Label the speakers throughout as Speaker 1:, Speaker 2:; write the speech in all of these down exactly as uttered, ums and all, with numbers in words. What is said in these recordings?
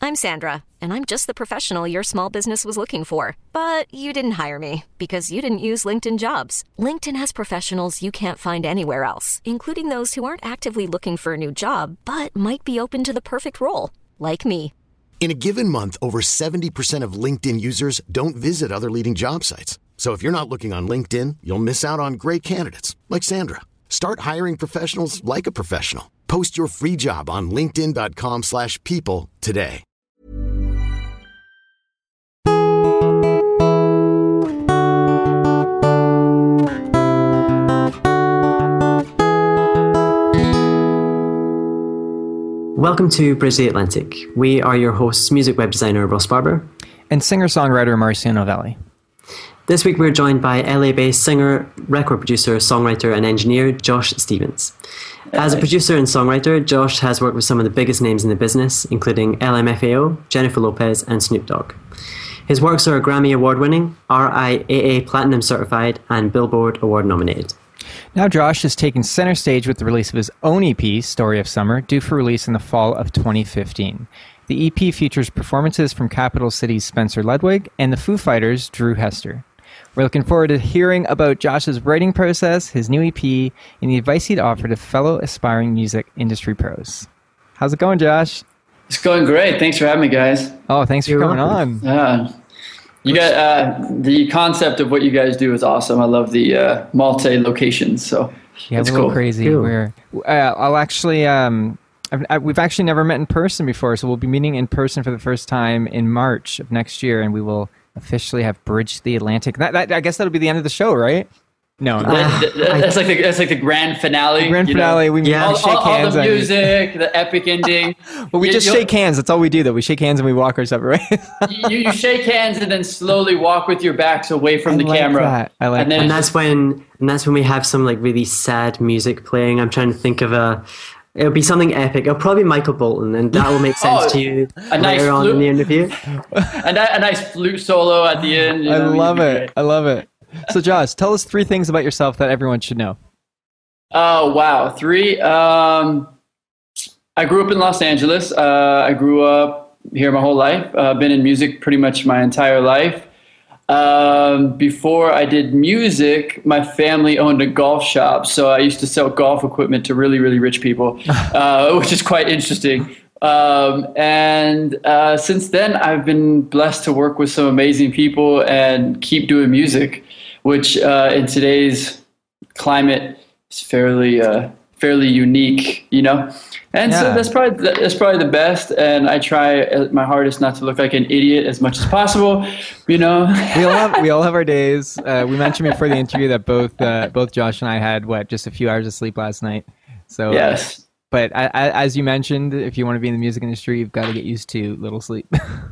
Speaker 1: I'm Sandra, and I'm just the professional your small business was looking for. But you didn't hire me because you didn't use LinkedIn Jobs. LinkedIn has professionals you can't find anywhere else, including those who aren't actively looking for a new job, but might be open to the perfect role, like me.
Speaker 2: In a given month, over seventy percent of LinkedIn users don't visit other leading job sites. So if you're not looking on LinkedIn, you'll miss out on great candidates like Sandra. Start hiring professionals like a professional. Post your free job on linkedin dot com slash people today.
Speaker 3: Welcome to Bridge the Atlantic. We are your hosts, music web designer Ross Barber
Speaker 4: and singer-songwriter Marcia Novelli.
Speaker 3: This week we're joined by L A-based singer, record producer, songwriter and engineer Josh Stevens. As a producer and songwriter, Josh has worked with some of the biggest names in the business, including L M F A O, Jennifer Lopez and Snoop Dogg. His works are Grammy Award-winning, R I A A Platinum certified and Billboard Award nominated.
Speaker 4: Now Josh is taking center stage with the release of his own E P, Story of Summer, due for release in the fall of twenty fifteen. The E P features performances from Capital City's Spencer Ludwig and the Foo Fighters' Drew Hester. We're looking forward to hearing about Josh's writing process, his new E P, and the advice he'd offer to fellow aspiring music industry pros. How's it going, Josh?
Speaker 5: It's going great. Thanks for having me, guys.
Speaker 4: Oh, thanks for
Speaker 3: You're
Speaker 4: coming
Speaker 3: welcome.
Speaker 4: on.
Speaker 5: Uh, you got uh, the concept of what you guys do is awesome. I love the uh, multi-locations, so
Speaker 4: Yeah,
Speaker 5: it's
Speaker 4: a little
Speaker 5: cool.
Speaker 4: crazy.
Speaker 3: Cool.
Speaker 4: We're, uh, I'll actually, um, I've, I, we've actually never met in person before, so we'll be meeting in person for the first time in March of next year, and we will officially have bridged the Atlantic. That, that, I guess that'll be the end of the show, right? No, no.
Speaker 5: That, that, that's like the that's like the grand finale.
Speaker 4: The grand
Speaker 5: you know?
Speaker 4: finale. We
Speaker 3: Yeah.
Speaker 4: all,
Speaker 5: All,
Speaker 4: shake
Speaker 5: all, all
Speaker 4: hands.
Speaker 5: the
Speaker 4: I mean.
Speaker 5: music, the epic ending.
Speaker 4: Well, we
Speaker 5: You-
Speaker 4: just
Speaker 5: you'll-
Speaker 4: shake hands. That's all we do, though. We shake hands and we walk our separate ways.
Speaker 5: you, you shake hands and then slowly walk with your backs away from
Speaker 4: I
Speaker 5: the
Speaker 4: like
Speaker 5: camera.
Speaker 4: that. I like
Speaker 5: and then
Speaker 3: And
Speaker 5: it's
Speaker 3: that's when and that's when we have some like really sad music playing. I'm trying to think of a it'll be something epic. It'll probably be Michael Bolton, and that will make sense
Speaker 5: Oh,
Speaker 3: to you
Speaker 5: a nice
Speaker 3: later on
Speaker 5: flute.
Speaker 3: in the interview.
Speaker 5: a, ni- a nice flute solo at the end. You
Speaker 4: I
Speaker 5: know,
Speaker 4: love
Speaker 5: you'd be
Speaker 4: it.
Speaker 5: great.
Speaker 4: I love it. So, Josh, tell us three things about yourself that everyone should know.
Speaker 5: Oh, wow. Three. Um, I grew up in Los Angeles. Uh, I grew up here my whole life. I've uh, been in music pretty much my entire life. Um, before I did music, my family owned a golf shop. So I used to sell golf equipment to really, really rich people, uh, which is quite interesting. Um, and uh, since then, I've been blessed to work with some amazing people and keep doing music, which uh, in today's climate is fairly uh, fairly unique, you know. And so
Speaker 4: Yeah.
Speaker 5: that's probably that's probably the best. And I try my hardest not to look like an idiot as much as possible, you know.
Speaker 4: We all have we all have our days. Uh, we mentioned before the interview that both uh, both Josh and I had what just a few hours of sleep last night. So uh,
Speaker 5: Yes.
Speaker 4: but I, I, as you mentioned, if you want to be in the music industry, you've got to get used to little sleep.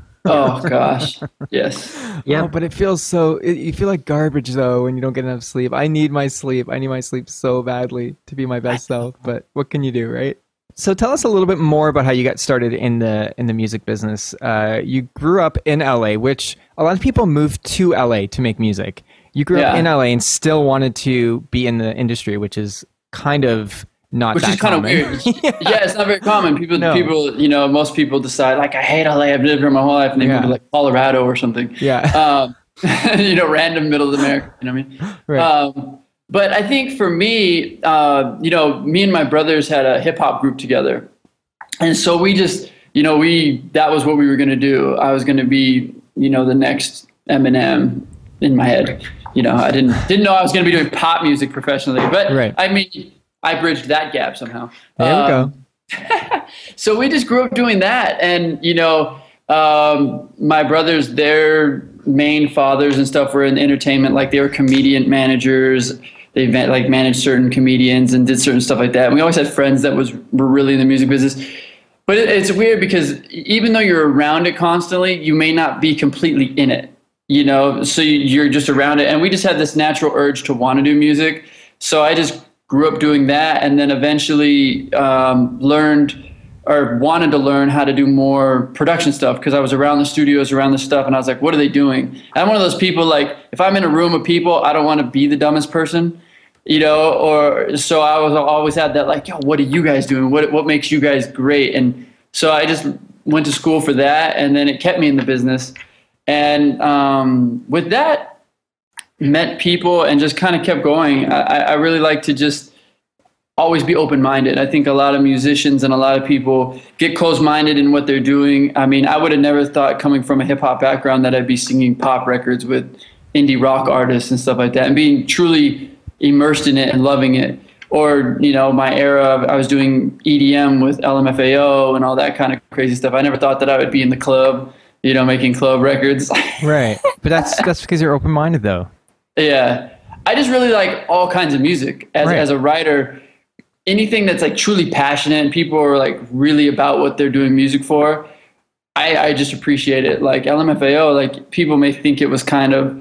Speaker 5: Oh gosh. Yes.
Speaker 3: Yeah.
Speaker 4: Oh, but it feels so. It, you feel like garbage though when you don't get enough sleep. I need my sleep. I need my sleep so badly to be my best self. But what can you do, right? So tell us a little bit more about how you got started in the in the music business. Uh, you grew up in L A, which a lot of people move to L A to make music. You grew up
Speaker 5: Yeah.
Speaker 4: in L A and still wanted to be in the industry, which is kind of not
Speaker 5: Which
Speaker 4: that
Speaker 5: is kind of
Speaker 4: common.
Speaker 5: weird. Yeah, it's not very common. People,
Speaker 4: No.
Speaker 5: people, you know, most people decide like I hate L A. I've lived here my whole life, and they
Speaker 4: Yeah.
Speaker 5: move to like Colorado or something.
Speaker 4: Yeah.
Speaker 5: Um, you know, random middle of America. You know what I mean?
Speaker 4: Right.
Speaker 5: Um, but I think for me, uh, you know, me and my brothers had a hip hop group together, and so we just, you know, we that was what we were going to do. I was going to be, you know, the next Eminem in my head. You know, I didn't didn't know I was going to be doing pop music professionally, but
Speaker 4: Right.
Speaker 5: I mean, I bridged that gap somehow.
Speaker 4: There we
Speaker 5: Um,
Speaker 4: go.
Speaker 5: So we just grew up doing that, and you know, um, my brothers, their main fathers and stuff were in entertainment, like they were comedian managers. They ma- like managed certain comedians and did certain stuff like that. And we always had friends that was were really in the music business. But it, it's weird because even though you're around it constantly, you may not be completely in it. You know, so you- you're just around it, and we just had this natural urge to want to do music. So I just grew up doing that, and then eventually um, learned or wanted to learn how to do more production stuff because I was around the studios, around the stuff, and I was like, what are they doing? And I'm one of those people, like, if I'm in a room of people, I don't want to be the dumbest person, you know, or so I was always had that, like, yo, what are you guys doing? What what makes you guys great? And so I just went to school for that, and then it kept me in the business. And um, with that, met people and just kind of kept going. I, I really like to just always be open-minded. I think a lot of musicians and a lot of people get closed-minded in what they're doing. I mean, I would have never thought, coming from a hip-hop background, that I'd be singing pop records with indie rock artists and stuff like that, and being truly immersed in it and loving it. Or, you know, my era, I was doing E D M with L M F A O and all that kind of crazy stuff. I never thought that I would be in the club, you know, making club records.
Speaker 4: Right. But that's that's because you're open-minded, though. Yeah.
Speaker 5: I just really like all kinds of music. As
Speaker 4: right.
Speaker 5: as a writer, anything that's like truly passionate and people are like really about what they're doing music for, I, I just appreciate it. Like L M F A O, like people may think it was kind of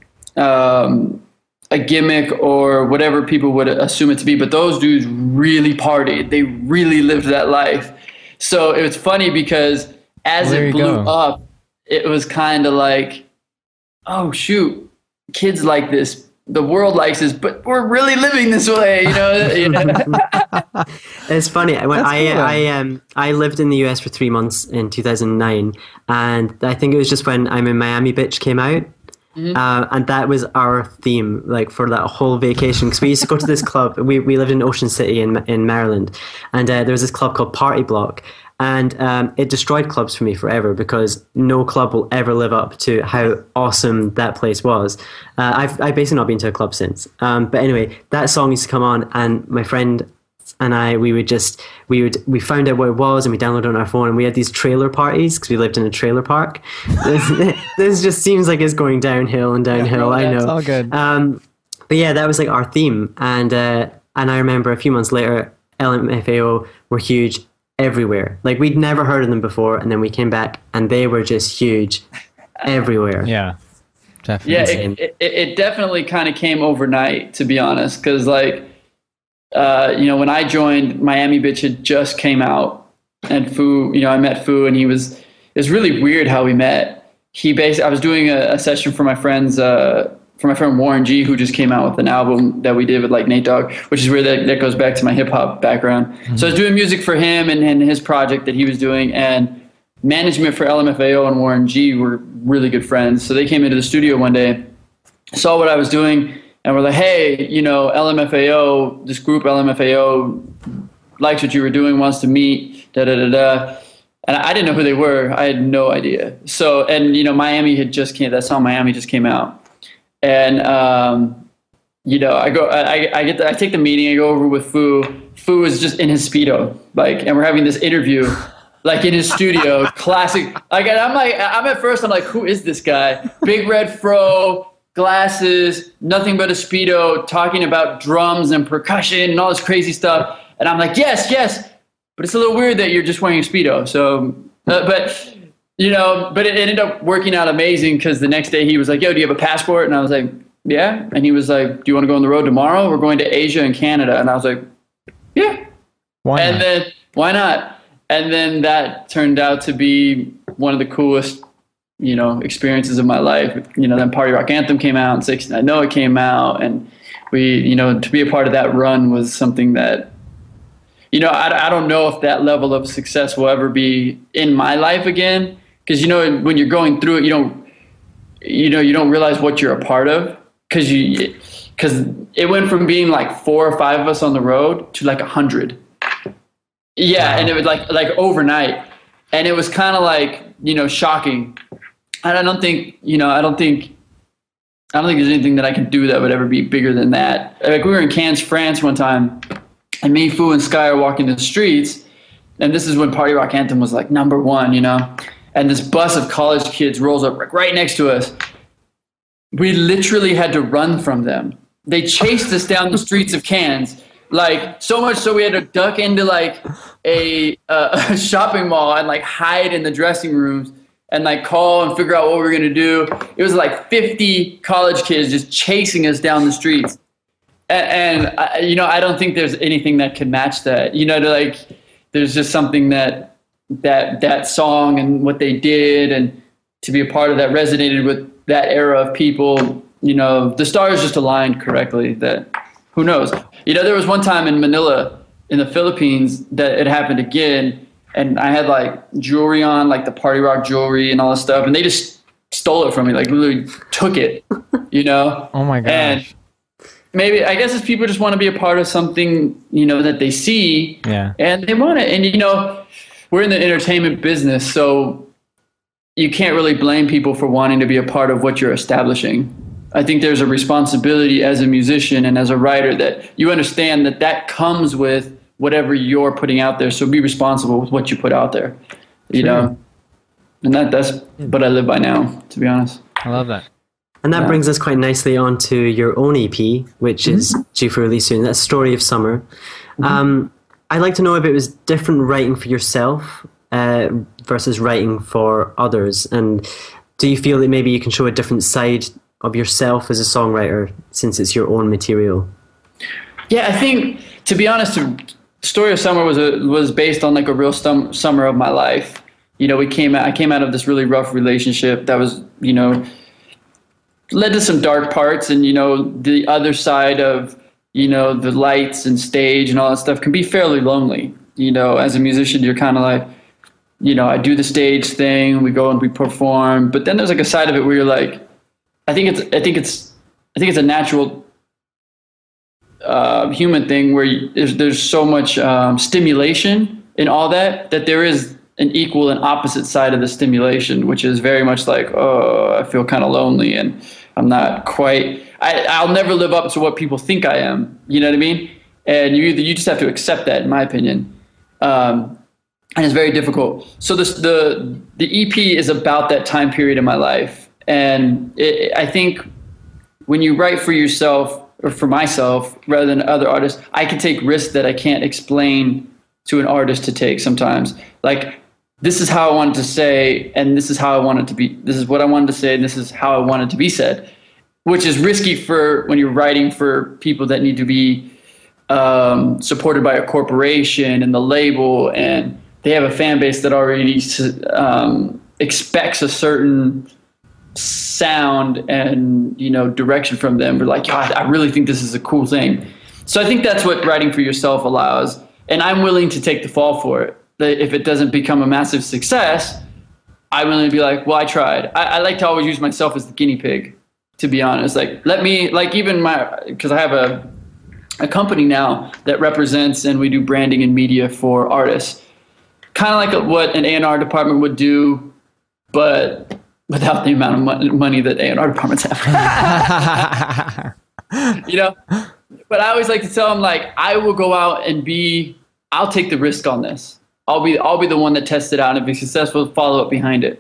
Speaker 5: um, a gimmick or whatever people would assume it to be, but those dudes really partied. They really lived that life. So it was funny because as
Speaker 4: well,
Speaker 5: it blew up, it was kind of like, oh shoot, kids like this. The world likes this, but we're really living this way, you know. You know?
Speaker 3: It's funny. When
Speaker 4: That's
Speaker 3: I
Speaker 4: cool.
Speaker 3: I um I lived in the U S for three months in two thousand nine, and I think it was just when I'm in Miami Bitch came out, mm-hmm. uh, and that was our theme, like for that whole vacation. Because we used to go to this club. We we lived in Ocean City in in Maryland, and uh, there was this club called Party Block. And um, it destroyed clubs for me forever because no club will ever live up to how awesome that place was. Uh, I've I've basically not been to a club since. Um, but anyway, that song used to come on, and my friend and I, we would just we would we found out what it was, and we downloaded it on our phone, and we had these trailer parties because we lived in a trailer park. this, this just seems like it's going downhill and downhill.
Speaker 4: Yeah,
Speaker 3: I know.
Speaker 4: It's all good.
Speaker 3: Um, but yeah, that was like our theme, and uh, and I remember a few months later, L M F A O were huge everywhere. Like we'd never heard of them before, and then we came back and they were just huge everywhere.
Speaker 4: Yeah, definitely.
Speaker 5: Yeah, it, it, it definitely kind of came overnight, to be honest, because like uh you know, when I joined, Miami Bitch had just came out, and Fu, you know, I met Fu, and he was, it was really weird how we met. He basically, I was doing a, a session for my friends uh for my friend Warren G, who just came out with an album that we did with like Nate Dogg, which is where that, that goes back to my hip hop background. Mm-hmm. So I was doing music for him and, and his project that he was doing, and management for L M F A O and Warren G were really good friends. So they came into the studio one day, saw what I was doing, and were like, hey, you know, L M F A O, this group L M F A O likes what you were doing, wants to meet, da da da da. And I didn't know who they were. I had no idea. So, and you know, Miami had just came, that song Miami just came out. And, um, you know, I go, I, I get, the, I take the meeting, I go over with Fu. Fu is just in his Speedo, like, and we're having this interview, like in his studio, classic. Like, and I'm like, I'm at first, I'm like, who is this guy? Big red fro, glasses, nothing but a Speedo, talking about drums and percussion and all this crazy stuff. And I'm like, yes, yes, but it's a little weird that you're just wearing a Speedo. So, uh, but. You know, but it ended up working out amazing because the next day he was like, yo, do you have a passport? And I was like, yeah. And he was like, do you want to go on the road tomorrow? We're going to Asia and Canada. And I was like, yeah.
Speaker 4: Why
Speaker 5: and
Speaker 4: not?
Speaker 5: then, why not? And then that turned out to be one of the coolest, you know, experiences of my life. You know, then Party Rock Anthem came out and sixteen I Know It came out. And we, you know, to be a part of that run was something that, you know, I, I don't know if that level of success will ever be in my life again. Because, you know, when you're going through it, you don't, you know, you don't realize what you're a part of. Because you, because it went from being like four or five of us on the road to like a hundred. Yeah, wow. And it was like like overnight, and it was kind of like, you know, shocking. And I don't think, you know, I don't think, I don't think there's anything that I can do that would ever be bigger than that. Like we were in Cannes, France one time, and me, Fu, and Sky are walking the streets, and this is when Party Rock Anthem was like number one, you know. And this bus of college kids rolls up right next to us. We literally had to run from them. They chased us down the streets of Cannes, like so much so we had to duck into like a, uh, a shopping mall and like hide in the dressing rooms and like call and figure out what we were gonna do. It was like fifty college kids just chasing us down the streets. And, and I, you know, I don't think there's anything that can match that. You know, to like, there's just something that. that that song and what they did, and to be a part of that resonated with that era of people. You know, the stars just aligned correctly. That who knows, you know, there was one time in Manila in the Philippines that it happened again, and I had like jewelry on, like the party rock jewelry and all this stuff, and they just stole it from me, like literally took it, you know?
Speaker 4: Oh my gosh.
Speaker 5: And maybe, I guess it's people just want to be a part of something, you know, that they see,
Speaker 4: yeah,
Speaker 5: and they want it. And, you know, we're in the entertainment business, so you can't really blame people for wanting to be a part of what you're establishing. I think there's a responsibility as a musician and as a writer that you understand that that comes with whatever you're putting out there. So be responsible with what you put out there, you True. know? And that that's what I live by now, to be honest.
Speaker 4: I love that.
Speaker 3: And that
Speaker 5: yeah.
Speaker 3: brings us quite nicely on to your own E P, which mm-hmm. is due for release soon. That's Story of Summer. Mm-hmm. Um, I'd like to know if it was different writing for yourself uh, versus writing for others. And do you feel that maybe you can show a different side of yourself as a songwriter since it's your own material?
Speaker 5: Yeah, I think, to be honest, Story of Summer was a, was based on like a real stum- summer of my life. You know, we came out, I came out of this really rough relationship that was, you know, led to some dark parts, and, you know, the other side of, you know, the lights and stage and all that stuff can be fairly lonely. You know, as a musician, you're kind of like, you know, I do the stage thing, we go and we perform, but then there's like a side of it where you're like, I think it's, I think it's, I think it's a natural uh, human thing where you, there's, there's so much um, stimulation in all that, that there is an equal and opposite side of the stimulation, which is very much like, oh, I feel kind of lonely and I'm not quite, I, I'll never live up to what people think I am. You know what I mean? And you either, you just have to accept that, in my opinion. Um, and it's very difficult. So this, the, the E P is about that time period in my life. And it, I think when you write for yourself or for myself, rather than other artists, I can take risks that I can't explain to an artist to take sometimes. Like, this is how I wanted to say, and this is how I want it to be. This is what I wanted to say, and this is how I want it to be said, which is risky for when you're writing for people that need to be um, supported by a corporation and the label, and they have a fan base that already um, expects a certain sound and, you know, direction from them. We're like, God, I really think this is a cool thing. So I think that's what writing for yourself allows, and I'm willing to take the fall for it. If it doesn't become a massive success, I'm willing to be like, well, I tried. I, I like to always use myself as the guinea pig, to be honest. Like, let me, like, even my, because I have a a company now that represents, and we do branding and media for artists, kind of like a, what an A and R department would do, but without the amount of mo- money that A and R departments have. You know, but I always like to tell them, like, I will go out and be, I'll take the risk on this. I'll be I'll be the one that tests it out, and if it's successful, follow up behind it.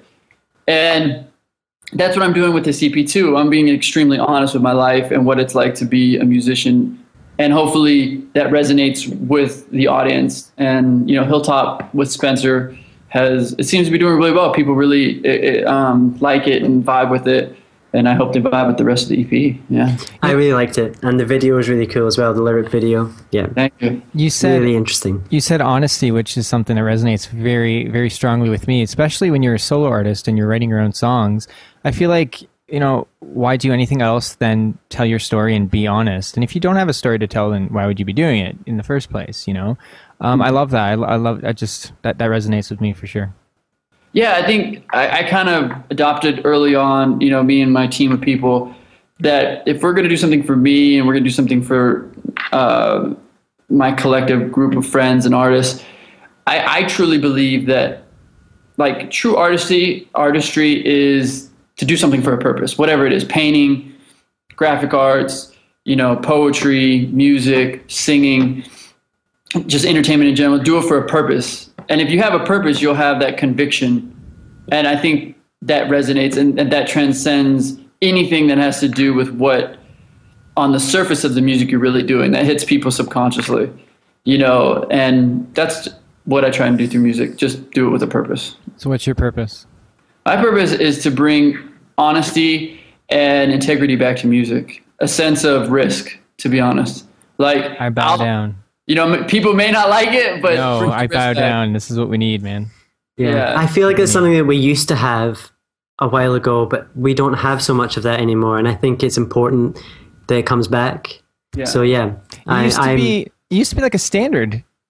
Speaker 5: And that's what I'm doing with this E P too. I'm being extremely honest with my life and what it's like to be a musician, and hopefully that resonates with the audience. And, you know, Hilltop with Spencer has, it seems to be doing really well. People really it, it, um, like it and vibe with it. And I hope they vibe with the rest of the E P. Yeah,
Speaker 3: I really liked it, and the video was really cool as well. The lyric video, yeah.
Speaker 5: Thank you.
Speaker 4: You said
Speaker 3: really interesting.
Speaker 4: You said honesty, which is something that resonates very, very strongly with me, especially when you're a solo artist and you're writing your own songs. I feel like, you know, why do anything else than tell your story and be honest? And if you don't have a story to tell, then why would you be doing it in the first place? You know, um, I love that. I, I love. I just that that resonates with me for sure.
Speaker 5: Yeah, I think I, I kind of adopted early on, you know, me and my team of people, that if we're going to do something for me and we're going to do something for uh, my collective group of friends and artists, I, I truly believe that, like, true artistry, artistry is to do something for a purpose, whatever it is, painting, graphic arts, you know, poetry, music, singing, just entertainment in general. Do it for a purpose. And if you have a purpose, you'll have that conviction. And I think that resonates, and, and that transcends anything that has to do with what on the surface of the music you're really doing. That hits people subconsciously, you know, and that's what I try and do through music. Just do it with a purpose.
Speaker 4: So what's your purpose? My
Speaker 5: purpose is to bring honesty and integrity back to music, a sense of risk, to be honest. Like,
Speaker 4: I bow I'll, down.
Speaker 5: You know, people may not like it, but
Speaker 4: no, I bow down. This is what we need, man.
Speaker 3: Yeah. yeah. I feel like it's something that we used to have a while ago, but we don't have so much of that anymore. And I think it's important that it comes back. Yeah. So yeah,
Speaker 4: it used to I, be it used to be like a standard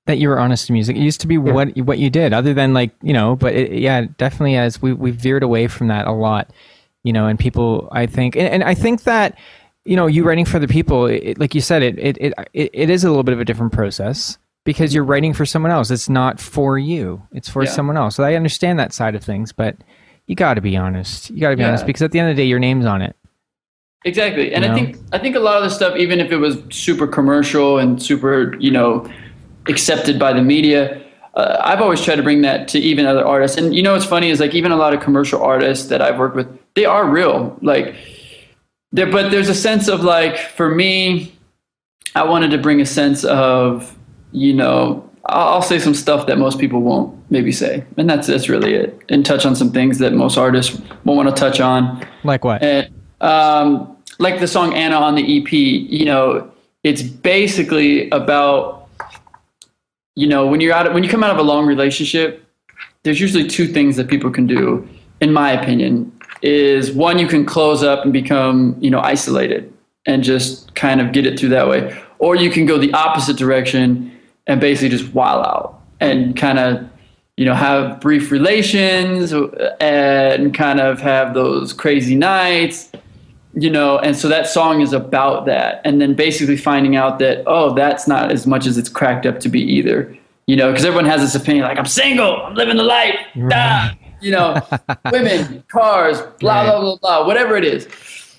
Speaker 4: that you were honest in music. It used to be yeah. what what you did, other than like, you know, but it, yeah, definitely as we, we veered away from that a lot, you know, and people, I think, and, and I think that, you know, you writing for other people, it, like you said, it, it, it, it is a little bit of a different process because you're writing for someone else. It's not for you. It's for yeah. someone else. So I understand that side of things, but you got to be honest. You got to be yeah. honest because at the end of the day, your name's on it.
Speaker 5: Exactly. And
Speaker 4: you know?
Speaker 5: I think, I think a lot of the stuff, even if it was super commercial and super, you know, accepted by the media, uh, I've always tried to bring that to even other artists. And you know what's funny is like even a lot of commercial artists that I've worked with, they are real. Like, there, but there's a sense of like, for me, I wanted to bring a sense of, you know, I'll, I'll say some stuff that most people won't maybe say, and that's that's really it. And touch on some things that most artists won't want to touch on.
Speaker 4: Like what?
Speaker 5: And, um, like the song Anna on the E P. You know, it's basically about, you know, when you're out, when you come out of a long relationship, there's usually two things that people can do, in my opinion. Is one, you can close up and become, you know, isolated and just kind of get it through that way, or you can go the opposite direction and basically just wild out and kind of, you know, have brief relations and kind of have those crazy nights, you know. And so that song is about that. And then basically finding out that, oh, that's not as much as it's cracked up to be either, you know, because everyone has this opinion like, I'm single, I'm living the life, right. ah, you know, women, cars, blah, right. blah, blah, blah, whatever it is.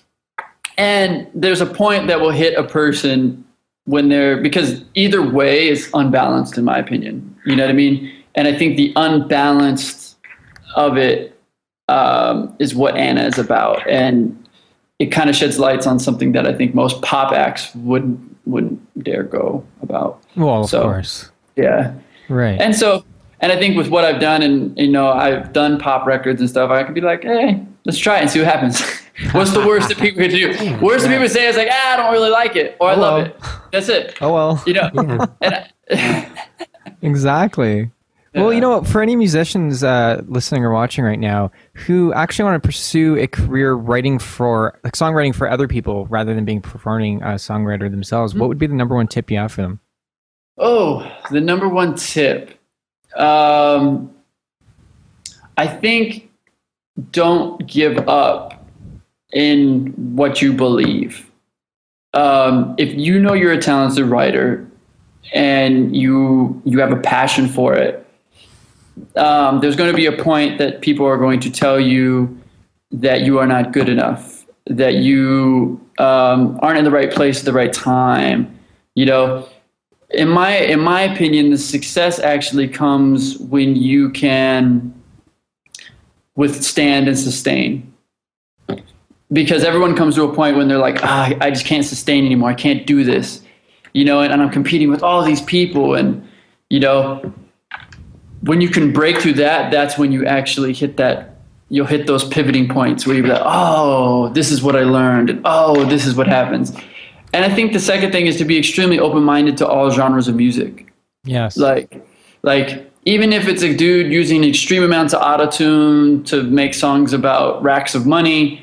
Speaker 5: And there's a point that will hit a person when they're, because either way is unbalanced in my opinion, you know what I mean? And I think the unbalanced of it um, is what Anna is about. And it kind of sheds lights on something that I think most pop acts wouldn't wouldn't dare go about.
Speaker 4: Well, of
Speaker 5: so,
Speaker 4: course.
Speaker 5: Yeah.
Speaker 4: Right.
Speaker 5: And so, and I think with what I've done, and, you know, I've done pop records and stuff, I could be like, hey, let's try it and see what happens. What's the worst that people could do? Worst that people say is like, ah, I don't really like it, or I oh, love well. it. That's it.
Speaker 4: Oh, well.
Speaker 5: You know? Yeah. And
Speaker 4: I, exactly. Yeah. Well, you know what? For any musicians uh, listening or watching right now who actually want to pursue a career writing for, like songwriting for other people rather than being performing a songwriter themselves, mm-hmm. what would be the number one tip you have for them?
Speaker 5: Oh, the number one tip. Um, I think don't give up in what you believe. Um, if you know you're a talented writer and you you have a passion for it, um, there's going to be a point that people are going to tell you that you are not good enough, that you um, aren't in the right place at the right time. You know, in my in my opinion, the success actually comes when you can withstand and sustain. Because everyone comes to a point when they're like, ah, I just can't sustain anymore. I can't do this, you know, and, and I'm competing with all these people. And, you know, when you can break through that, that's when you actually hit that, you'll hit those pivoting points where you'll be like, oh, this is what I learned. And, oh, this is what happens. And I think the second thing is to be extremely open-minded to all genres of music.
Speaker 4: Yes.
Speaker 5: Like, like even if it's a dude using extreme amounts of autotune to make songs about racks of money,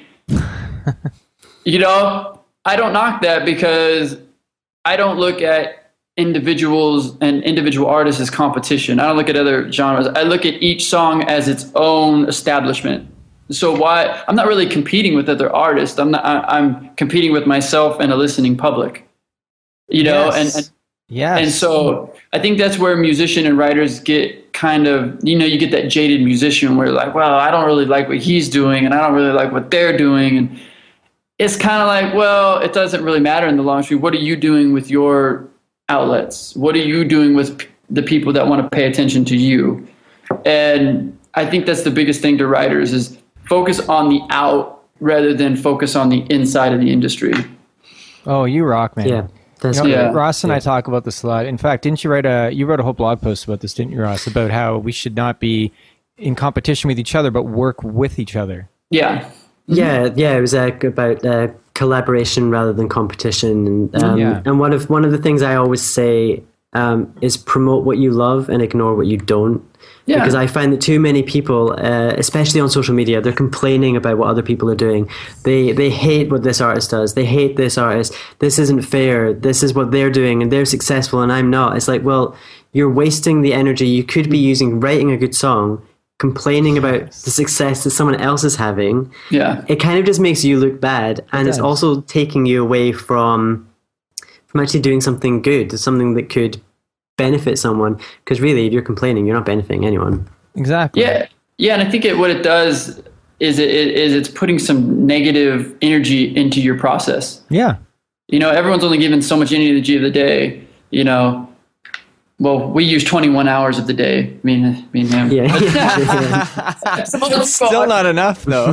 Speaker 5: you know, I don't knock that because I don't look at individuals and individual artists as competition. I don't look at other genres. I look at each song as its own establishment. So why I'm not really competing with other artists. I'm not. I, I'm competing with myself and a listening public. You know,
Speaker 4: yes.
Speaker 5: and and,
Speaker 4: yes.
Speaker 5: and so I think that's where musician and writers get kind of, you know, you get that jaded musician where like, well, I don't really like what he's doing and I don't really like what they're doing. And it's kind of like, well, it doesn't really matter in the long run. What are you doing with your outlets? What are you doing with p- the people that want to pay attention to you? And I think that's the biggest thing to writers is focus on the out rather than focus on the inside of the industry.
Speaker 4: Oh, you rock, man.
Speaker 3: Yeah. That's
Speaker 4: you know,
Speaker 5: yeah.
Speaker 4: Ross and
Speaker 3: yeah.
Speaker 4: I talk about this a lot. In fact, didn't you write a you wrote a whole blog post about this, didn't you, Ross? About how we should not be in competition with each other, but work with each other.
Speaker 5: Yeah.
Speaker 3: Yeah, yeah. It was uh, about uh, collaboration rather than competition, and um,
Speaker 4: yeah.
Speaker 3: and one of one of the things I always say um, is promote what you love and ignore what you don't. Yeah. Because I find that too many people, uh, especially on social media, they're complaining about what other people are doing. They they hate what this artist does. They hate this artist. This isn't fair. This is what they're doing and they're successful and I'm not. It's like, well, you're wasting the energy you could be using writing a good song, complaining about the success that someone else is having.
Speaker 5: Yeah.
Speaker 3: It kind of just makes you look bad, and
Speaker 4: It
Speaker 3: it's
Speaker 4: does.
Speaker 3: also taking you away from from actually doing something good, something that could benefit someone. Because really, if you're complaining, you're not benefiting anyone.
Speaker 4: Exactly.
Speaker 5: Yeah, yeah, and I think it, what it does is it is it's putting some negative energy into your process.
Speaker 4: Yeah.
Speaker 5: You know, everyone's only given so much energy of the day. You know, well, we use twenty-one hours of the day. Me and me and him.
Speaker 3: Yeah, yeah.
Speaker 4: Still not enough though.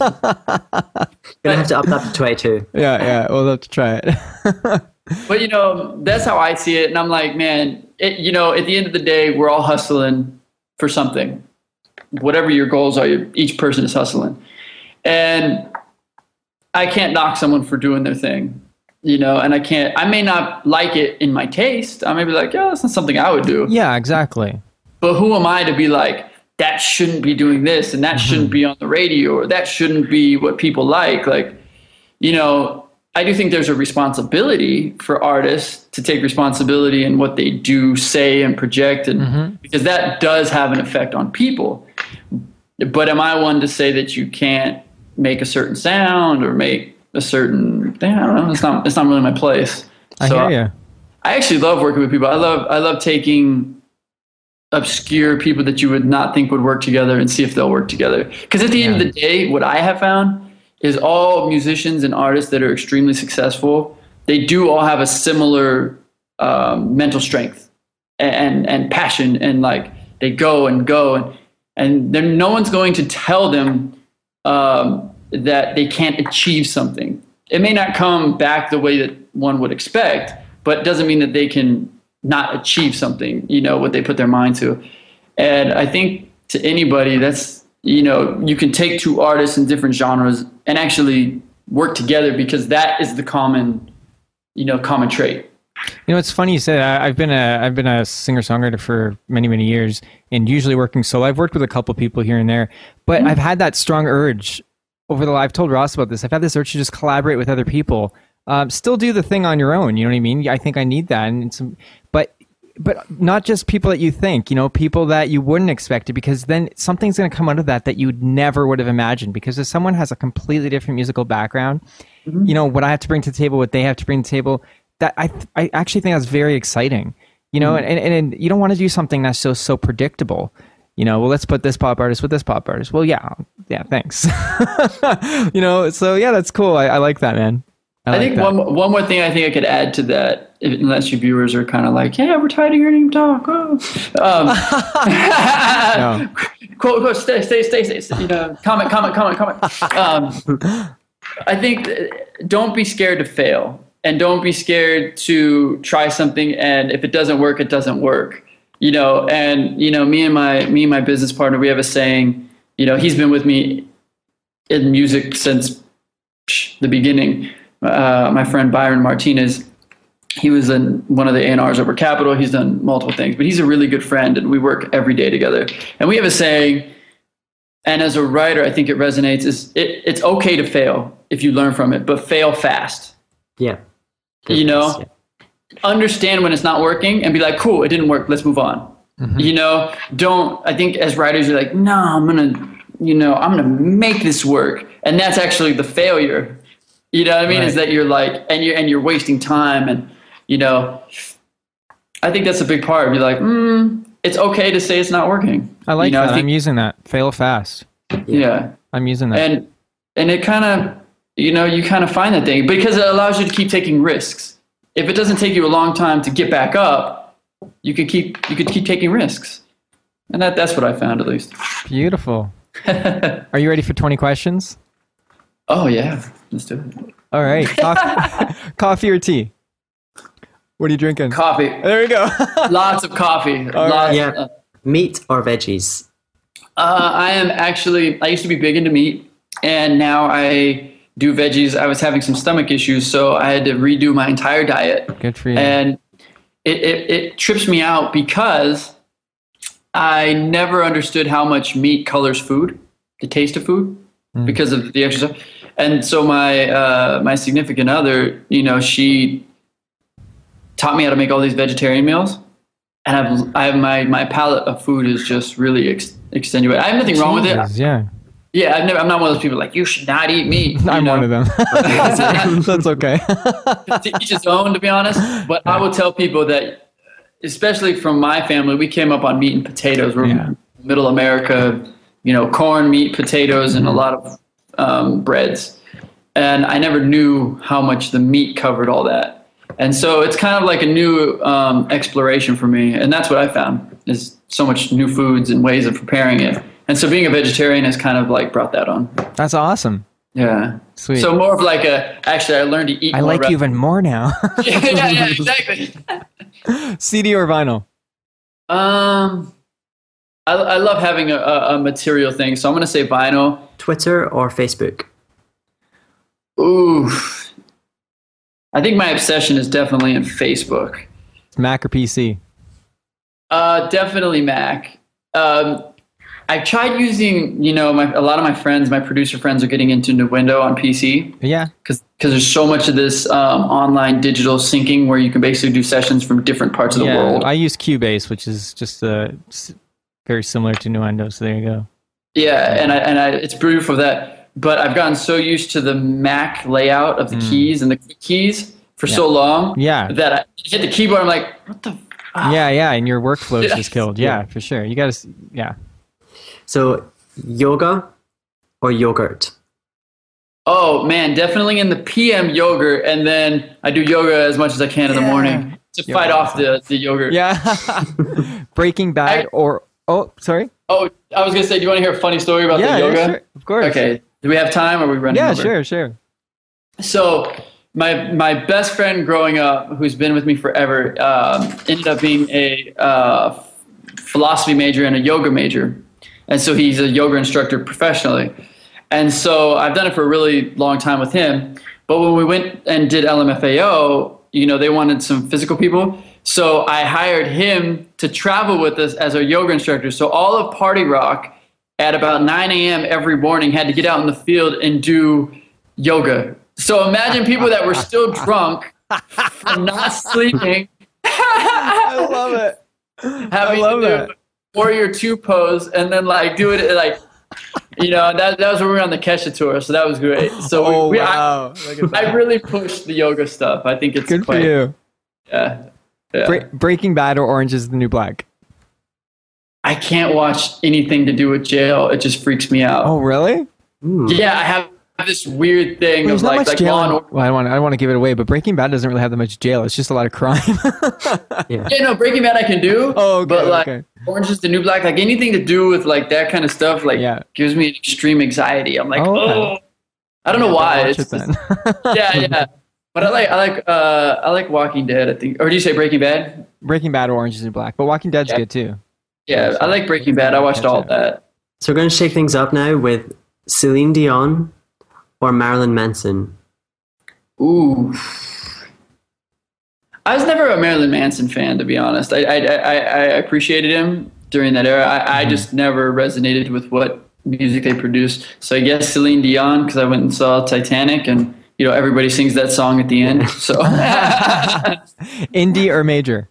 Speaker 3: Gonna have to up that to twenty-two.
Speaker 4: yeah, yeah. We'll have to try it.
Speaker 5: But you know, that's how I see it, and I'm like, man, it, you know, at the end of the day, we're all hustling for something. Whatever your goals are, each person is hustling, and I can't knock someone for doing their thing, you know. And I can't. I may not like it in my taste. I may be like, oh, that's not something I would do.
Speaker 4: Yeah, exactly.
Speaker 5: But who am I to be like, that shouldn't be doing this, and that
Speaker 4: Mm-hmm.
Speaker 5: shouldn't be on the radio, or that shouldn't be what people like? Like, you know, I do think there's a responsibility for artists to take responsibility in what they do, say, and project, and
Speaker 4: Mm-hmm.
Speaker 5: because that does have an effect on people. But am I one to say that you can't make a certain sound or make a certain thing? I don't know. It's not. It's not really my place.
Speaker 4: I
Speaker 5: So
Speaker 4: hear you.
Speaker 5: I actually love working with people. I love. I love taking obscure people that you would not think would work together and see if they'll work together. Because at the end of the day, what I have found is all musicians and artists that are extremely successful, they do all have a similar um, mental strength and and passion, and like they go and go and and then no one's going to tell them um, that they can't achieve something. It may not come back the way that one would expect, but it doesn't mean that they can not achieve something, you know, what they put their mind to. And I think to anybody, that's, you know, you can take two artists in different genres and actually work together, because that is the common, you know, common trait.
Speaker 4: You know, it's funny you said. I, I've been a I've been a singer songwriter for many many years, and usually working solo. I've worked with a couple people here and there, but I've had that strong urge over the. I've told Ross about this. I've had this urge to just collaborate with other people. Um, still do the thing on your own. You know what I mean? I think I need that, and it's, but but not just people that you think. You know, people that you wouldn't expect it, because then something's going to come out of that that you never would have imagined. Because if someone has a completely different musical background, mm-hmm. you know what I have to bring to the table, what they have to bring to the table. That I I actually think that's very exciting, you know, mm-hmm. and, and and you don't want to do something that's so so predictable, you know. Well, let's put this pop artist with this pop artist. Well, yeah, yeah, thanks, you know. So yeah, that's cool. I, I like that, man. I,
Speaker 5: I
Speaker 4: like
Speaker 5: think
Speaker 4: that.
Speaker 5: one one more thing I think I could add to that, if, unless your viewers are kind of like, yeah, we're tired of hearing him talk. Oh. Um,
Speaker 4: no.
Speaker 5: quote, quote, stay, stay, stay, stay, you know, comment, comment, comment, comment. Um, I think don't be scared to fail. And don't be scared to try something, and if it doesn't work, it doesn't work. You know, and you know, me and my me and my business partner, we have a saying. You know, he's been with me in music since psh, the beginning. Uh, my friend Byron Martinez, he was in one of the A and Rs over Capitol. He's done multiple things, but he's a really good friend, and we work every day together. And we have a saying, and as a writer, I think it resonates. Is it, it's okay to fail if you learn from it, but fail fast.
Speaker 3: Yeah.
Speaker 5: You know,
Speaker 3: yeah.
Speaker 5: Understand when it's not working and be like, cool, it didn't work. Let's move on. Mm-hmm. You know, don't, I think as writers, you're like, no, I'm going to, you know, I'm going to make this work. And that's actually the failure. You know what I mean?
Speaker 4: Right.
Speaker 5: Is that you're like, and you're, and you're wasting time. And, you know, I think that's a big part. Be like, mm, it's okay to say it's not working.
Speaker 4: I like
Speaker 5: you know,
Speaker 4: that.
Speaker 5: I think,
Speaker 4: I'm using that. Fail fast.
Speaker 5: Yeah.
Speaker 4: I'm using that.
Speaker 5: And, and it kind of, you know, you kind of find that thing because it allows you to keep taking risks. If it doesn't take you a long time to get back up, you could keep you could keep taking risks, and that that's what I found at least.
Speaker 4: Beautiful. Are you ready for twenty questions?
Speaker 5: Oh yeah, let's do it.
Speaker 4: All right. Coffee, coffee or tea? What are you drinking?
Speaker 5: Coffee.
Speaker 4: There we go.
Speaker 5: Lots of coffee.
Speaker 4: All
Speaker 5: Lots,
Speaker 3: right. Yeah.
Speaker 5: uh,
Speaker 3: Meat or veggies?
Speaker 5: Uh, I am actually. I used to be big into meat, and now I do veggies. I was having some stomach issues, so I had to redo my entire diet.
Speaker 4: Good for you.
Speaker 5: And it, it, it trips me out because I never understood how much meat colors food, the taste of food, mm. because of the extra stuff. And so my uh, my significant other, you know, she taught me how to make all these vegetarian meals. and I've I have my my palate of food is just really ex- extenuated. I have nothing wrong with it.
Speaker 4: Cheeses, yeah.
Speaker 5: Yeah, I've never, I'm not one of those people like, you should not eat meat.
Speaker 4: I'm
Speaker 5: know?
Speaker 4: one of them. That's okay.
Speaker 5: To each his own, to be honest. But I will tell people that, especially from my family, we came up on meat and potatoes. We're
Speaker 4: Yeah.
Speaker 5: middle America, you know, corn, meat, potatoes, and a lot of um, breads. And I never knew how much the meat covered all that. And so it's kind of like a new um, exploration for me. And that's what I found, is so much new foods and ways of preparing it. And so being a vegetarian has kind of like brought that on.
Speaker 4: That's awesome.
Speaker 5: Yeah.
Speaker 4: Sweet.
Speaker 5: So more of like a, actually I learned to eat
Speaker 4: I
Speaker 5: more
Speaker 4: like
Speaker 5: ra-
Speaker 4: you even more now.
Speaker 5: yeah, yeah, yeah, exactly.
Speaker 4: C D or vinyl?
Speaker 5: Um, I, I love having a, a, a material thing. So I'm going to say vinyl.
Speaker 3: Twitter or Facebook?
Speaker 5: Ooh. I think my obsession is definitely in Facebook.
Speaker 4: Mac or P C?
Speaker 5: Uh, definitely Mac. Um, I tried using, you know, my, a lot of my friends, my producer friends are getting into Nuendo on P C.
Speaker 4: Yeah.
Speaker 5: Because there's so much of this um, online digital syncing where you can basically do sessions from different parts of the
Speaker 4: yeah,
Speaker 5: world.
Speaker 4: I use Cubase, which is just uh, s- very similar to Nuendo. So there you go.
Speaker 5: Yeah, and I, and I, it's beautiful that. But I've gotten so used to the Mac layout of the
Speaker 4: Mm.
Speaker 5: keys and the quick keys for
Speaker 4: Yeah.
Speaker 5: so long
Speaker 4: Yeah.
Speaker 5: that I hit the keyboard. I'm like, what the? F-?
Speaker 4: Yeah, yeah, and your workflow is
Speaker 5: Yeah.
Speaker 4: just killed. Yeah, for sure. You got to, yeah.
Speaker 3: So yoga or yogurt?
Speaker 5: Oh man, definitely in the P M yogurt, and then I do yoga as much as I can in the morning to
Speaker 4: Yeah.
Speaker 5: fight off the, the yogurt.
Speaker 4: Yeah. Breaking Bad
Speaker 5: I-
Speaker 4: or, oh, sorry?
Speaker 5: Oh, I was gonna say, do you want to hear a funny story about
Speaker 4: Yeah,
Speaker 5: the yoga?
Speaker 4: yeah, sure. Of course.
Speaker 5: Okay. Do we have time? Or are we running
Speaker 4: Yeah,
Speaker 5: over?
Speaker 4: sure, sure.
Speaker 5: So my my best friend growing up, who's been with me forever, um, ended up being a uh, philosophy major and a yoga major, and so he's a yoga instructor professionally. And so I've done it for a really long time with him. But when we went and did L M F A O, you know, they wanted some physical people. So I hired him to travel with us as our yoga instructor. So all of Party Rock at about nine a.m. every morning had to get out in the field and do yoga. So imagine people that were still drunk from not sleeping.
Speaker 4: I love it.
Speaker 5: Having
Speaker 4: love
Speaker 5: to do
Speaker 4: that.
Speaker 5: Warrior Two pose and then like do it like, you know, that that was when we were on the Kesha tour. So that was great. So we,
Speaker 4: Oh,
Speaker 5: we,
Speaker 4: wow. Look at
Speaker 5: I, I
Speaker 4: that.
Speaker 5: really pushed the yoga stuff. I think it's
Speaker 4: Good for
Speaker 5: quite,
Speaker 4: you.
Speaker 5: Yeah. yeah.
Speaker 4: Bre- Breaking Bad or Orange is the New Black?
Speaker 5: I can't watch anything to do with jail. It just freaks me out.
Speaker 4: Oh, really?
Speaker 5: Yeah, I have this weird thing
Speaker 4: There's
Speaker 5: of
Speaker 4: not
Speaker 5: like,
Speaker 4: much
Speaker 5: like
Speaker 4: jail.
Speaker 5: Law and
Speaker 4: in-
Speaker 5: Order.
Speaker 4: well, I don't want. I don't want to give it away, but Breaking Bad doesn't really have that much jail. It's just a lot of crime.
Speaker 3: Yeah.
Speaker 5: Yeah, no, Breaking Bad I can do.
Speaker 4: Oh, okay,
Speaker 5: but like
Speaker 4: okay.
Speaker 5: Orange is the New Black, like anything to do with like that kind of stuff, like
Speaker 4: Yeah.
Speaker 5: gives me extreme anxiety. I'm like,
Speaker 4: Oh,
Speaker 5: oh,
Speaker 4: okay.
Speaker 5: I don't know why.
Speaker 4: Watch
Speaker 5: It's
Speaker 4: it then.
Speaker 5: just- yeah, yeah. But I like, I like, uh, I like Walking Dead. I think, or do you say Breaking Bad?
Speaker 4: Breaking Bad or Orange is the New Black, but Walking Dead's
Speaker 5: Yeah.
Speaker 4: good too.
Speaker 5: Yeah, I like Breaking Bad. I watched all of that.
Speaker 3: So we're going to shake things up now with Celine Dion or Marilyn Manson.
Speaker 5: Ooh. I was never a Marilyn Manson fan, to be honest. I I, I, I appreciated him during that era. I, I just never resonated with what music they produced. So I guess Celine Dion, because I went and saw Titanic, and you know everybody sings that song at the end. So,
Speaker 4: Indie or major?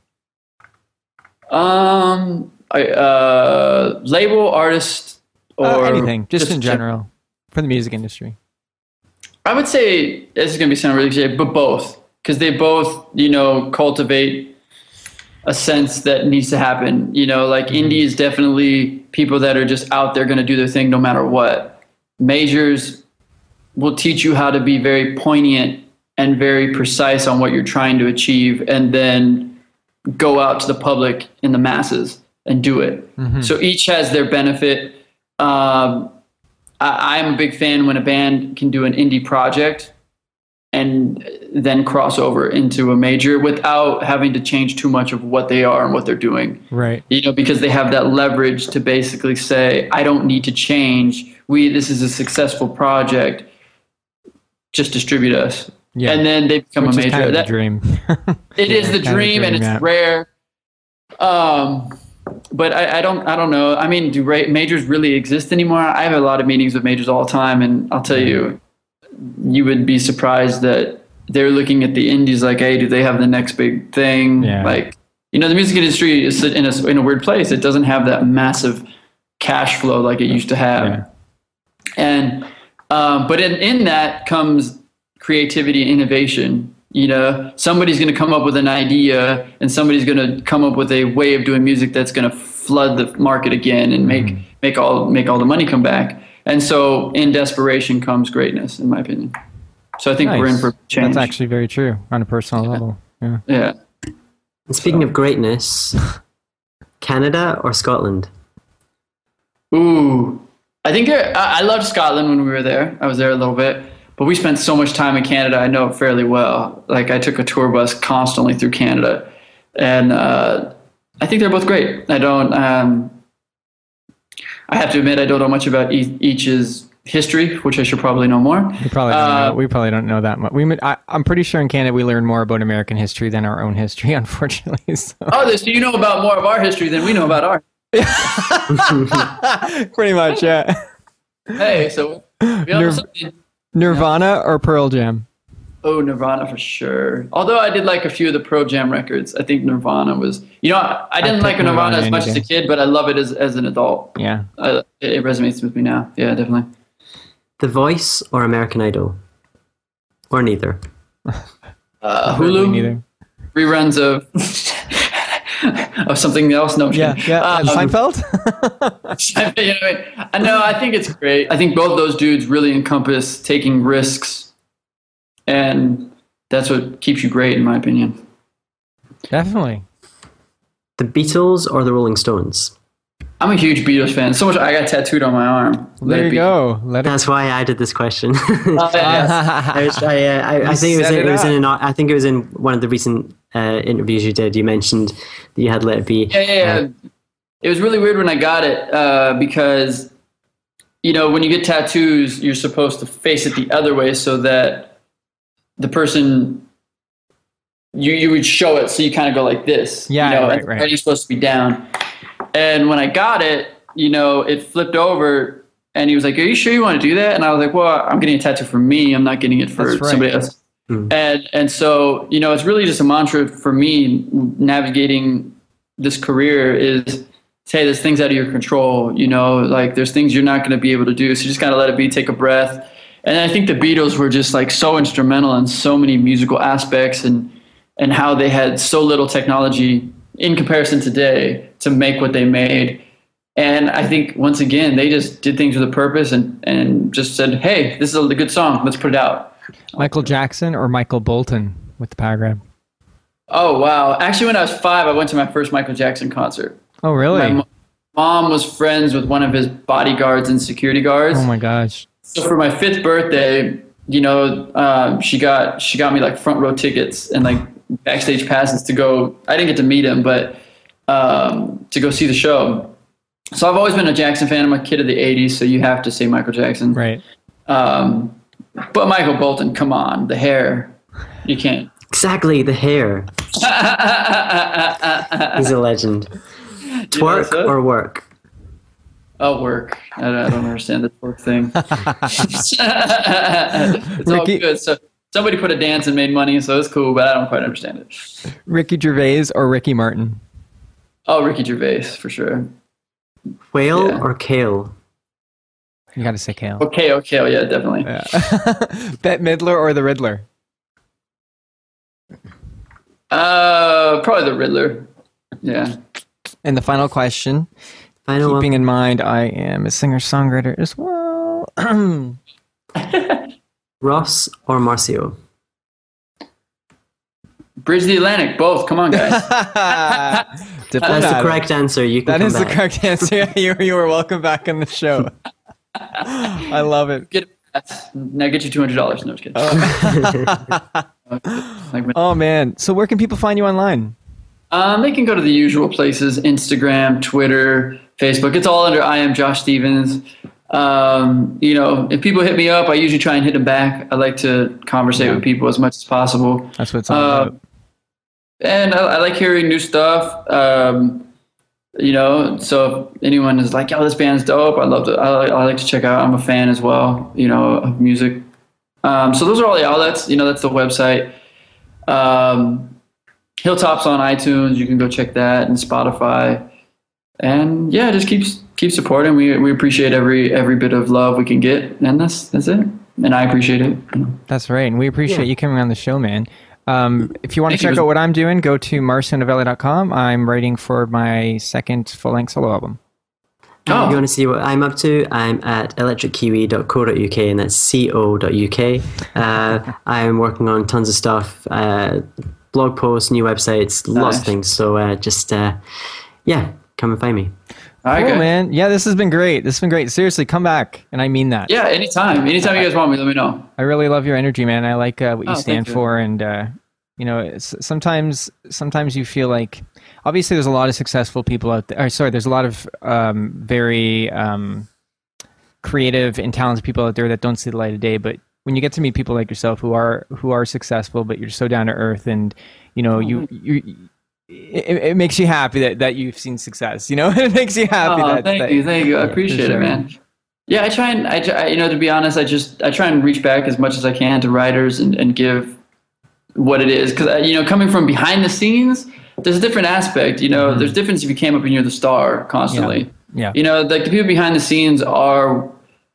Speaker 5: um, I, uh, label artist or
Speaker 4: Uh, anything, just, in
Speaker 5: gen-
Speaker 4: general, for the music industry.
Speaker 5: I would say this is going to be sound really cliche, but both, because they both, you know, cultivate a sense that needs to happen. You know, like indie is definitely people that are just out there going to do their thing no matter what. Majors will teach you how to be very poignant and very precise on what you're trying to achieve, and then go out to the public in the masses and do it. So each has their benefit. Um, I, I'm a big fan when a band can do an indie project and then cross over into a major without having to change too much of what they are and what they're doing.
Speaker 4: Right.
Speaker 5: You know, because they have that leverage to basically say, I don't need to change. We, this is a successful project. Just distribute us.
Speaker 4: Yeah.
Speaker 5: And then they become
Speaker 4: Which
Speaker 5: a
Speaker 4: is
Speaker 5: major.
Speaker 4: kind of the
Speaker 5: That-
Speaker 4: dream.
Speaker 5: it is the
Speaker 4: Kind of
Speaker 5: dream, and
Speaker 4: dream,
Speaker 5: it's
Speaker 4: yeah.
Speaker 5: rare. Um, but I, I don't, I don't know. I mean, do ra- majors really exist anymore? I have a lot of meetings with majors all the time, and I'll tell you, you would be surprised that they're looking at the indies like, hey, do they have the next big thing?
Speaker 4: Yeah.
Speaker 5: Like, you know, the music industry is in a, in a weird place. It doesn't have that massive cash flow like it used to have.
Speaker 4: Yeah.
Speaker 5: And, um, but in, in that comes creativity and innovation. You know, somebody's going to come up with an idea, and somebody's going to come up with a way of doing music that's going to flood the market again and make, mm-hmm. make all, make all the money come back. And so in desperation comes greatness, in my opinion. So I think
Speaker 4: nice.
Speaker 5: we're in for change.
Speaker 4: That's actually very true on a personal
Speaker 5: yeah.
Speaker 4: level. Yeah.
Speaker 5: Yeah.
Speaker 3: And speaking
Speaker 5: so.
Speaker 3: of greatness, Canada or Scotland?
Speaker 5: Ooh, I think I, I loved Scotland when we were there. I was there a little bit, but we spent so much time in Canada. I know it fairly well. Like I took a tour bus constantly through Canada, and uh, I think they're both great. I don't. Um, I have to admit, I don't know much about e- each's history, which I should probably know more.
Speaker 4: We probably don't
Speaker 5: uh,
Speaker 4: know. We probably don't know that much. We, I, I'm pretty sure in Canada we learn more about American history than our own history, unfortunately. So.
Speaker 5: Oh, so you know about more of our history than we know about ours.
Speaker 4: Pretty much, yeah.
Speaker 5: Hey, so we
Speaker 4: Nir- Nirvana yeah. or Pearl Jam?
Speaker 5: Oh, Nirvana for sure. Although I did like a few of the Pearl Jam records, I think Nirvana was. You know, I, I didn't like Nirvana, Nirvana as much day. as a kid, but I love it as as an adult.
Speaker 4: Yeah,
Speaker 5: I, it, it resonates with me now. Yeah, definitely.
Speaker 3: The Voice or American Idol, or neither?
Speaker 5: Uh, Hulu. Neither. Reruns of. Of something else? No, I'm
Speaker 4: yeah,
Speaker 5: kidding.
Speaker 4: yeah.
Speaker 5: Um,
Speaker 4: Seinfeld.
Speaker 5: you know, I know. I think it's great. I think both those dudes really encompass taking risks, and that's what keeps you great, in my opinion.
Speaker 4: Definitely.
Speaker 3: The Beatles or the Rolling Stones?
Speaker 5: I'm a huge Beatles fan. So much I got tattooed on my arm.
Speaker 4: There you go. Let
Speaker 3: That's it... why I did this question.
Speaker 5: uh, yeah.
Speaker 3: I, was, I, uh, I, I think it was. It, it was in. An, I think it was in one of the recent uh, interviews you did. You mentioned that you had Let It Be.
Speaker 5: Yeah, yeah. yeah. Uh, it was really weird when I got it uh, because, you know, when you get tattoos, you're supposed to face it the other way so that the person you you would show it. So you kind of go like this.
Speaker 4: Yeah,
Speaker 5: you know,
Speaker 4: right,
Speaker 5: and
Speaker 4: right.
Speaker 5: You're supposed to be down. And when I got it, you know, it flipped over, and he was like, "Are you sure you want to do that?" And I was like, "Well, I'm getting a tattoo for me. I'm not getting it for
Speaker 4: right.
Speaker 5: somebody else."
Speaker 3: Mm.
Speaker 5: And and so, you know, it's really just a mantra for me navigating this career is, hey, there's things out of your control. You know, like there's things you're not going to be able to do. So you just got to let it be, take a breath. And I think the Beatles were just like so instrumental in so many musical aspects, and and how they had so little technology in comparison today to make what they made. And I think, once again, they just did things with a purpose and, and just said, hey, this is a good song. Let's put it out.
Speaker 4: Michael Jackson or Michael Bolton with the Power Grab?
Speaker 5: Oh, wow. Actually, when I was five, I went to my first Michael Jackson concert.
Speaker 4: Oh, really?
Speaker 5: My mo- mom was friends with one of his bodyguards and security guards.
Speaker 4: Oh, my gosh.
Speaker 5: So for my fifth birthday, you know, um, she got she got me like front row tickets and like backstage passes to go. I didn't get to meet him, but um, to go see the show. So I've always been a Jackson fan. I'm a kid of the eighties, so you have to say Michael Jackson.
Speaker 4: Right.
Speaker 5: Um, but Michael Bolton, come on, the hair. You can't.
Speaker 3: Exactly, the hair. He's a legend. Twerk
Speaker 5: so?
Speaker 3: or work?
Speaker 5: Oh, work. I don't, I don't understand the twerk thing. It's all
Speaker 4: Ricky,
Speaker 5: good. So somebody put a dance and made money, so it's cool, but I don't quite understand it.
Speaker 4: Ricky Gervais or Ricky Martin?
Speaker 5: Oh, Ricky Gervais, for sure.
Speaker 3: Whale
Speaker 5: Yeah.
Speaker 3: or kale?
Speaker 4: You got to say Kale.
Speaker 5: Okay, okay, yeah, definitely.
Speaker 4: Yeah. Bette Midler or the Riddler?
Speaker 5: Uh, probably the Riddler. Yeah.
Speaker 4: And the final question,
Speaker 3: Final
Speaker 4: keeping
Speaker 3: one.
Speaker 4: in mind I am a singer-songwriter as well.
Speaker 3: Ross or Marcio?
Speaker 5: Bridge the Atlantic, both. Come on, guys.
Speaker 3: That's the correct answer. You can
Speaker 4: That
Speaker 3: come
Speaker 4: is
Speaker 3: back.
Speaker 4: the correct answer. you, you are welcome back on the show. I love it.
Speaker 5: Get it. Now get you two hundred dollars. No, just kidding. Like,
Speaker 4: Oh, man. So where can people find you online?
Speaker 5: Um, they can go to the usual places: Instagram, Twitter, Facebook. It's all under I am Josh Stevens. Um, you know, if people hit me up, I usually try and hit them back. I like to conversate
Speaker 4: Yeah.
Speaker 5: with people as much as possible.
Speaker 4: That's what it's all
Speaker 5: Uh,
Speaker 4: about.
Speaker 5: And I, I like hearing new stuff. Um, you know, so if anyone is like, "Yo, this band's dope," I love to. I, I like to check out. I'm a fan as well. You know, of music. Um, so those are all the outlets. You know, that's the website. Um, Hilltop's on iTunes. You can go check that, and Spotify. And yeah, just keep keep supporting. We we appreciate every every bit of love we can get, and that's that's it. And I appreciate it.
Speaker 4: That's right, and we appreciate yeah. you coming on the show, man. Um, if you want to check
Speaker 5: you.
Speaker 4: out what I'm doing, go to marcio novelli dot com. I'm writing for my second full-length solo album.
Speaker 3: Oh. If you want to see what I'm up to, I'm at electric kiwi dot co dot uk, and that's co dot uk. Uh, I'm working on tons of stuff, uh, blog posts, new websites, nice. lots of things. So uh, just, uh, yeah, come and find me.
Speaker 4: All right, cool, good. man. Yeah, this has been great. This has been great. Seriously, come back, and I mean that.
Speaker 5: Yeah, anytime. Anytime you guys want me, let me know.
Speaker 4: I really love your energy, man. I like uh, what you
Speaker 5: oh,
Speaker 4: stand for, and uh, you know, it's, sometimes sometimes you feel like. Obviously, there's a lot of successful people out there. Or, sorry, there's a lot of um, very um, creative and talented people out there that don't see the light of day. But when you get to meet people like yourself who are who are successful, but you're so down to earth, and you know, you you, it, it makes you happy that, that you've seen success. You know, it makes you happy.
Speaker 5: Oh,
Speaker 4: that,
Speaker 5: thank
Speaker 4: that,
Speaker 5: you, thank you. I appreciate sure. it, man. Yeah, I try and I, try, you know, to be honest, I just I try and reach back as much as I can to writers and, and give what it is, because you know, coming from behind the scenes. There's a different aspect, you know, mm-hmm. there's a difference if you came up and you're the star constantly.
Speaker 4: Yeah. yeah.
Speaker 5: You know, like the people behind the scenes are,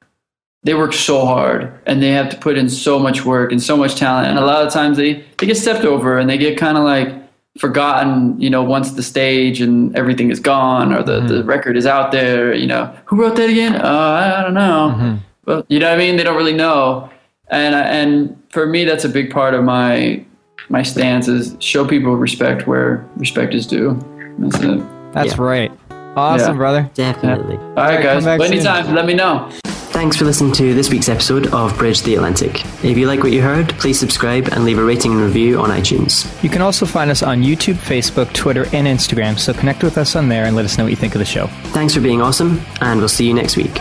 Speaker 5: they work so hard and they have to put in so much work and so much talent. And a lot of times they, they get stepped over and they get kind of like forgotten, you know, once the stage and everything is gone or the, mm-hmm. the record is out there, you know, who wrote that again? Uh, I don't know. Mm-hmm. Well, you know what I mean? They don't really know. And, and for me, that's a big part of my, my stance is show people respect where respect is due. That's it.
Speaker 4: That's
Speaker 3: yeah.
Speaker 4: right. Awesome,
Speaker 5: yeah.
Speaker 4: brother.
Speaker 3: Definitely.
Speaker 5: Yeah. All right, guys. Well, anytime, let me know.
Speaker 3: Thanks for listening to this week's episode of Bridge the Atlantic. If you like what you heard, please subscribe and leave a rating and review on iTunes.
Speaker 4: You can also find us on YouTube, Facebook, Twitter, and Instagram, so connect with us on there and let us know what you think of the show.
Speaker 3: Thanks for being awesome, and we'll see you next week.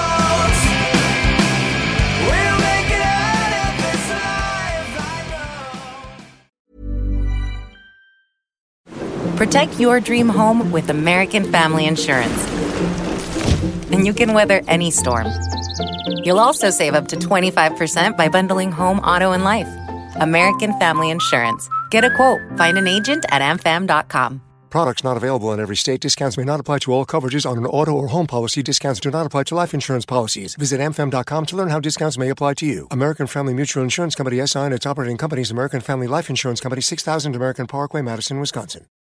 Speaker 6: Protect your dream home with American Family Insurance. And you can weather any storm. You'll also save up to twenty-five percent by bundling home, auto, and life. American Family Insurance. Get a quote. Find an agent at a m fam dot com.
Speaker 7: Products not available in every state. Discounts may not apply to all coverages on an auto or home policy. Discounts do not apply to life insurance policies. Visit a m fam dot com to learn how discounts may apply to you. American Family Mutual Insurance Company, S I and its operating companies, American Family Life Insurance Company, six thousand American Parkway, Madison, Wisconsin.